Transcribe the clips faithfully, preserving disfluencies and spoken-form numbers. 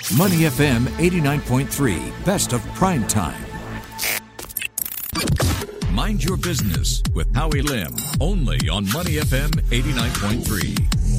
Money F M eighty-nine point three, best of prime time. Mind Your Business with Howie Lim, only on Money F M eighty-nine point three.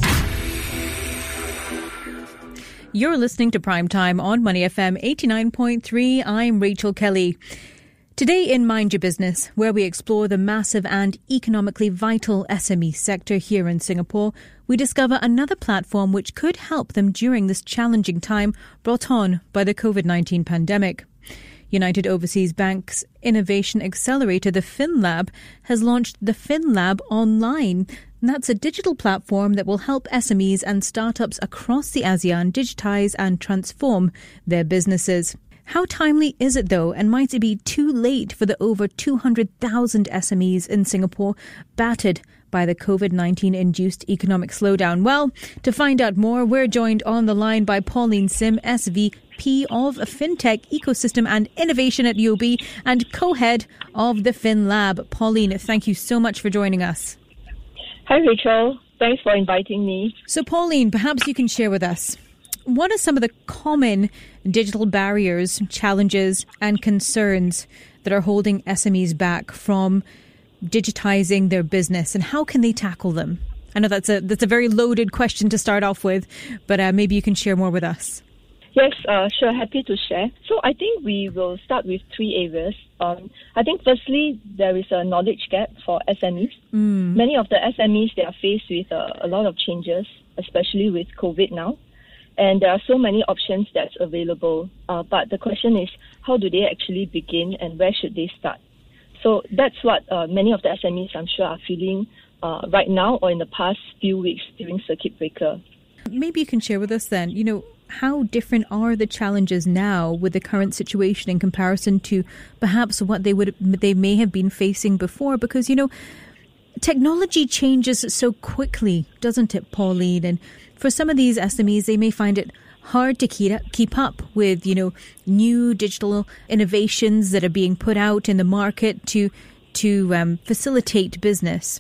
You're listening to Prime Time on Money F M eighty-nine point three. I'm Rachel Kelly. Today in Mind Your Business, where we explore the massive and economically vital S M E sector here in Singapore, we discover another platform which could help them during this challenging time brought on by the covid nineteen pandemic. United Overseas Bank's innovation accelerator, the FinLab, has launched the FinLab Online. And that's a digital platform that will help S M Es and startups across the ASEAN digitize and transform their businesses. How timely is it, though, and might it be too late for the over two hundred thousand S M Es in Singapore battered by the covid nineteen-induced economic slowdown? Well, to find out more, we're joined on the line by Pauline Sim, S V P of FinTech Ecosystem and Innovation at U O B and co-head of the FinLab. Pauline, thank you so much for joining us. Hi, Rachel. Thanks for inviting me. So, Pauline, perhaps you can share with us, what are some of the common digital barriers, challenges and concerns that are holding S M Es back from digitizing their business, and how can they tackle them? I know that's a that's a very loaded question to start off with, but uh, maybe you can share more with us. Yes, uh, sure. Happy to share. So I think we will start with three areas. Um, I think firstly, there is a knowledge gap for S M Es. Mm. Many of the S M Es, they are faced with uh, a lot of changes, especially with COVID now. And there are so many options that's available. Uh, but the question is, how do they actually begin and where should they start? So that's what uh, many of the S M Es, I'm sure, are feeling uh, right now or in the past few weeks during Circuit Breaker. Maybe you can share with us then, you know, how different are the challenges now with the current situation in comparison to perhaps what they would they may have been facing before? Because, you know, technology changes so quickly, doesn't it, Pauline? And for some of these S M Es, they may find it hard to keep up, keep up with, you know, new digital innovations that are being put out in the market to to um, facilitate business.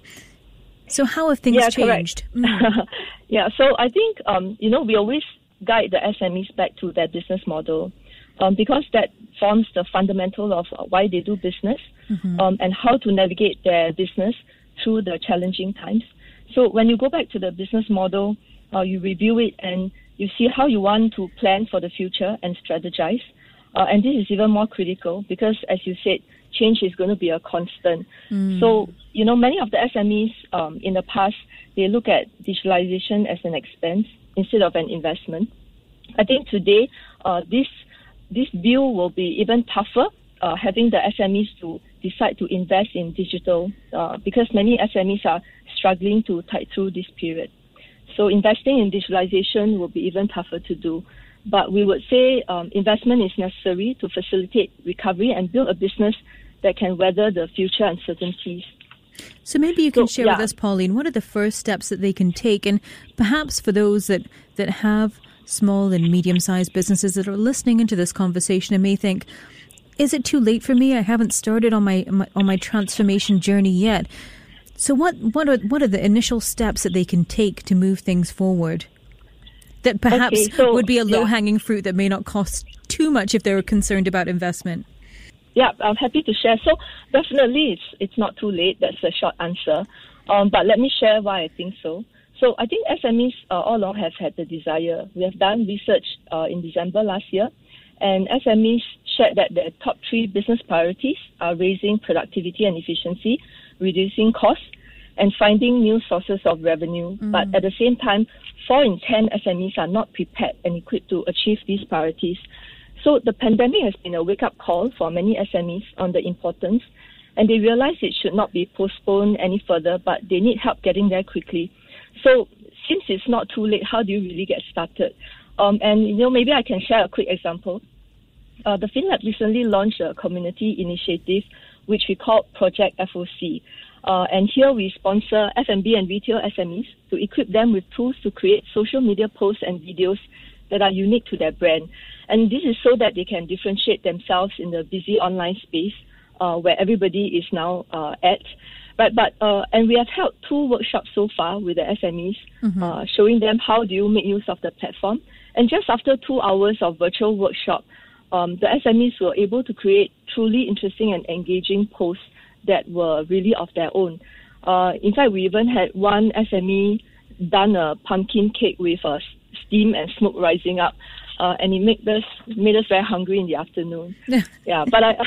So how have things yeah, changed? Mm. yeah, so I think, um, you know, we always guide the S M Es back to their business model um, because that forms the fundamental of why they do business mm-hmm. um, and how to navigate their business through the challenging times. So when you go back to the business model, uh, you review it and you see how you want to plan for the future and strategize. Uh, and this is even more critical because, as you said, change is going to be a constant. Mm. So, you know, many of the S M Es um, in the past, they look at digitalization as an expense instead of an investment. I think today, uh, this this view will be even tougher, uh, having the S M Es to decide to invest in digital uh, because many S M Es are struggling to tide through this period. So investing in digitalization will be even tougher to do. But we would say um, investment is necessary to facilitate recovery and build a business that can weather the future uncertainties. So maybe you can so, share yeah. with us, Pauline, what are the first steps that they can take? And perhaps for those that, that have small and medium-sized businesses that are listening into this conversation and may think, is it too late for me? I haven't started on my, my on my transformation journey yet. So what, what are what are the initial steps that they can take to move things forward that perhaps okay, so, would be a low-hanging yeah. fruit that may not cost too much if they're concerned about investment? Yeah, I'm happy to share. So definitely it's it's not too late. That's a short answer. Um, but let me share why I think so. So I think S M Es uh, all along have had the desire. We have done research uh, in December last year, and S M Es shared that their top three business priorities are raising productivity and efficiency, reducing costs, and finding new sources of revenue. Mm. But at the same time, four in ten S M Es are not prepared and equipped to achieve these priorities. So the pandemic has been a wake-up call for many S M Es on the importance, and they realize it should not be postponed any further, but they need help getting there quickly. So since it's not too late, how do you really get started? Um, and, you know, maybe I can share a quick example. Uh, the FinLab recently launched a community initiative, which we call Project F O C. Uh, and here we sponsor F and B and retail S M Es to equip them with tools to create social media posts and videos that are unique to their brand. And this is so that they can differentiate themselves in the busy online space uh, where everybody is now uh, at. But, but uh, and we have held two workshops so far with the S M Es, mm-hmm. uh, showing them how do you make use of the platform And just after two hours of virtual workshop, um, the S M Es were able to create truly interesting and engaging posts that were really of their own. Uh, in fact, we even had one S M E done a pumpkin cake with uh, steam and smoke rising up, uh, and it made us made us very hungry in the afternoon. yeah, but I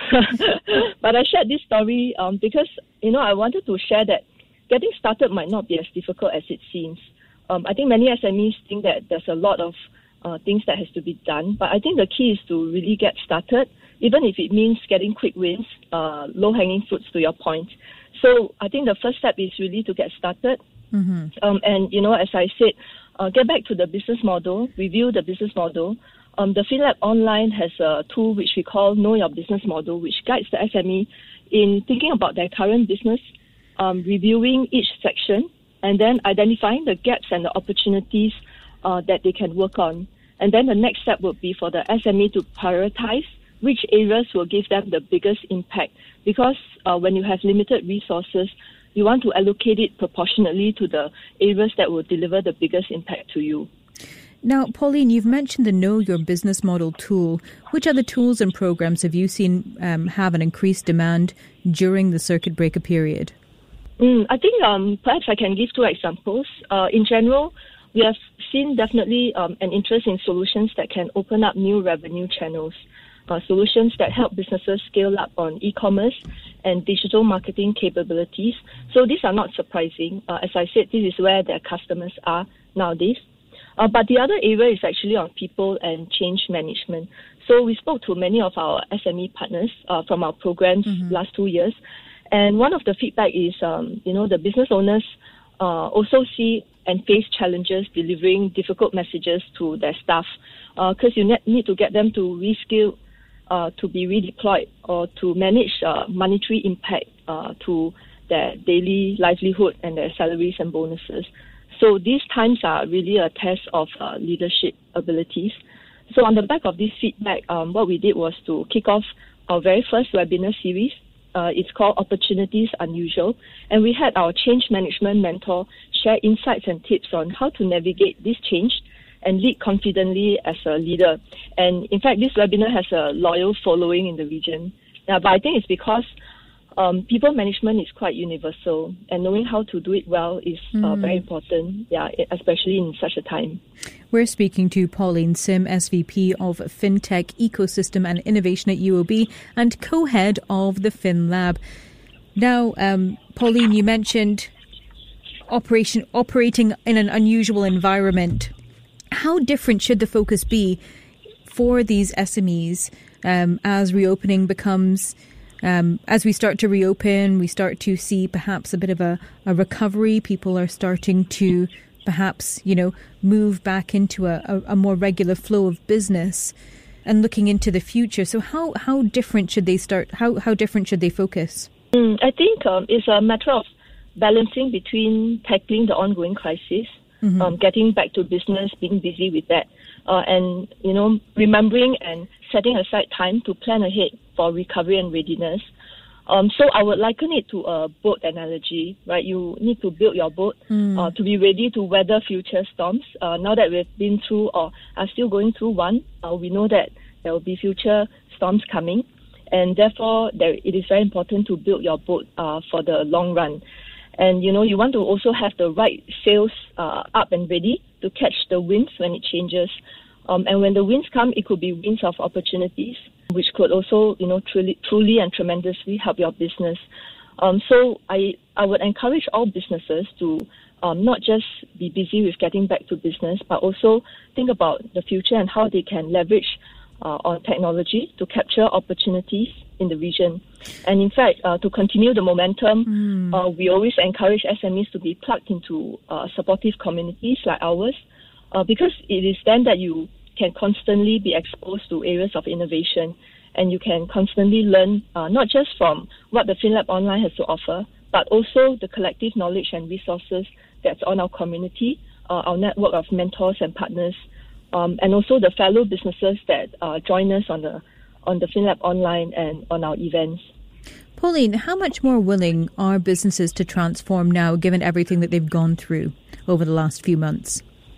but I shared this story um, because you know I wanted to share that getting started might not be as difficult as it seems. Um, I think many S M Es think that there's a lot of uh, things that has to be done, but I think the key is to really get started, even if it means getting quick wins, uh, low-hanging fruits to your point. So I think the first step is really to get started. Mm-hmm. Um, and, you know, as I said, uh, get back to the business model, review the business model. Um, the FinLab Online has a tool which we call Know Your Business Model, which guides the S M E in thinking about their current business, um, reviewing each section, and then identifying the gaps and the opportunities uh, that they can work on. And then the next step would be for the S M E to prioritize which areas will give them the biggest impact. Because uh, when you have limited resources, you want to allocate it proportionately to the areas that will deliver the biggest impact to you. Now, Pauline, you've mentioned the Know Your Business Model tool. Which other tools and programs have you seen um, have an increased demand during the circuit breaker period? Mm, I think um, perhaps I can give two examples. Uh, in general, we have seen definitely um, an interest in solutions that can open up new revenue channels, uh, solutions that help businesses scale up on e-commerce and digital marketing capabilities. So these are not surprising. Uh, as I said, this is where their customers are nowadays. Uh, but the other area is actually on people and change management. So we spoke to many of our S M E partners uh, from our programs mm-hmm. last two years. And one of the feedback is, um, you know, the business owners uh, also see and face challenges delivering difficult messages to their staff because uh, you ne- need to get them to reskill, uh, to be redeployed, or to manage uh, monetary impact uh, to their daily livelihood and their salaries and bonuses. So these times are really a test of uh, leadership abilities. So on the back of this feedback, um, what we did was to kick off our very first webinar series. Uh, it's called Opportunities Unusual. And we had our change management mentor share insights and tips on how to navigate this change and lead confidently as a leader. And in fact, this webinar has a loyal following in the region. Yeah, but I think it's because um, people management is quite universal, and knowing how to do it well is uh, mm. very important, yeah, especially in such a time. We're speaking to Pauline Sim, S V P of FinTech Ecosystem and Innovation at U O B and co-head of the FinLab. Now, um, Pauline, you mentioned operation operating in an unusual environment. How different should the focus be for these S M Es um, as reopening becomes, um, as we start to reopen, we start to see perhaps a bit of a, a recovery. People are starting to perhaps, you know, move back into a, a, a more regular flow of business and looking into the future. So how, how different should they start? How, how different should they focus? Mm, I think um, it's a matter of balancing between tackling the ongoing crisis, mm-hmm. um, getting back to business, being busy with that, uh, and, you know, remembering and setting aside time to plan ahead for recovery and readiness. Um, so I would liken it to a boat analogy, right? You need to build your boat mm. uh, to be ready to weather future storms. Uh, now that we've been through or are still going through one, uh, we know that there will be future storms coming. And therefore, there, it is very important to build your boat uh, for the long run. And, you know, you want to also have the right sails uh, up and ready to catch the winds when it changes. Um, and when the winds come, it could be winds of opportunities, which could also, you know, truly, truly and tremendously help your business. Um, so I, I would encourage all businesses to um, not just be busy with getting back to business, but also think about the future and how they can leverage uh, on technology to capture opportunities in the region. And in fact, uh, to continue the momentum, mm. uh, we always encourage S M Es to be plugged into uh, supportive communities like ours, uh, because it is then that you can constantly be exposed to areas of innovation, and you can constantly learn uh, not just from what the FinLab Online has to offer, but also the collective knowledge and resources that's on our community, uh, our network of mentors and partners, um, and also the fellow businesses that uh, join us on the on the FinLab Online and on our events. Pauline, how much more willing are businesses to transform now, given everything that they've gone through over the last few months?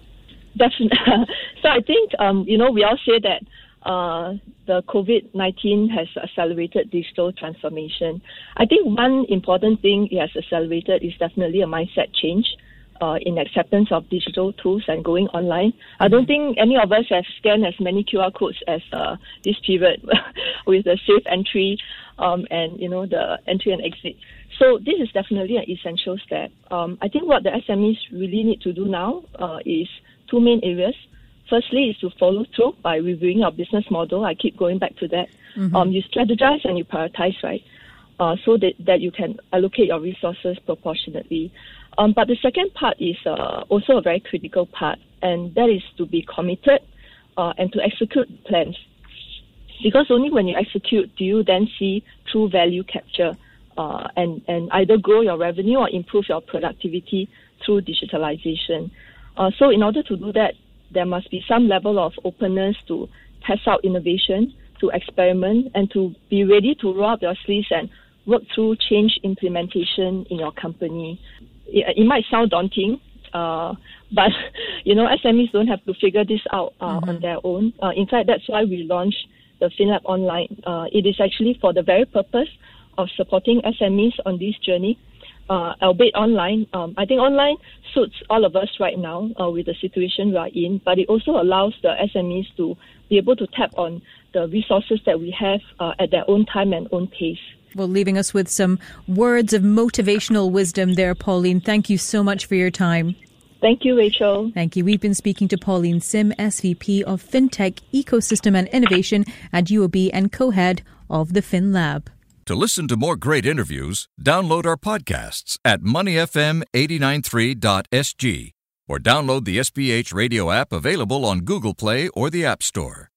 Definitely. So I think, um, you know, we all say that uh, the COVID nineteen has accelerated digital transformation. I think one important thing it has accelerated is definitely a mindset change uh, in acceptance of digital tools and going online. I don't think any of us have scanned as many Q R codes as uh, this period with the safe entry um, and, you know, the entry and exit. So this is definitely an essential step. Um, I think what the S M Es really need to do now uh, is two main areas. Firstly is to follow through by reviewing our business model. I keep going back to that. Mm-hmm. Um, you strategize and you prioritize, right? Uh, so that, that you can allocate your resources proportionately. Um, but the second part is uh, also a very critical part, and that is to be committed uh, and to execute plans. Because only when you execute do you then see true value capture uh, and, and either grow your revenue or improve your productivity through digitalization. Uh, so in order to do that, there must be some level of openness to test out innovation, to experiment, and to be ready to roll up your sleeves and work through change implementation in your company. It, it might sound daunting, uh, but, you know, S M Es don't have to figure this out uh, mm-hmm. on their own. Uh, in fact, that's why we launched the FinLab Online. Uh, it is actually for the very purpose of supporting S M Es on this journey. Uh, albeit online, um, I think online suits all of us right now uh, with the situation we are in, but it also allows the S M Es to be able to tap on the resources that we have uh, at their own time and own pace. Well, leaving us with some words of motivational wisdom there, Pauline. Thank you so much for your time. Thank you, Rachel. Thank you. We've been speaking to Pauline Sim, S V P of FinTech Ecosystem and Innovation at U O B and co-head of the FinLab. To listen to more great interviews, download our podcasts at money f m eight nine three dot s g or download the S P H radio app available on Google Play or the App Store.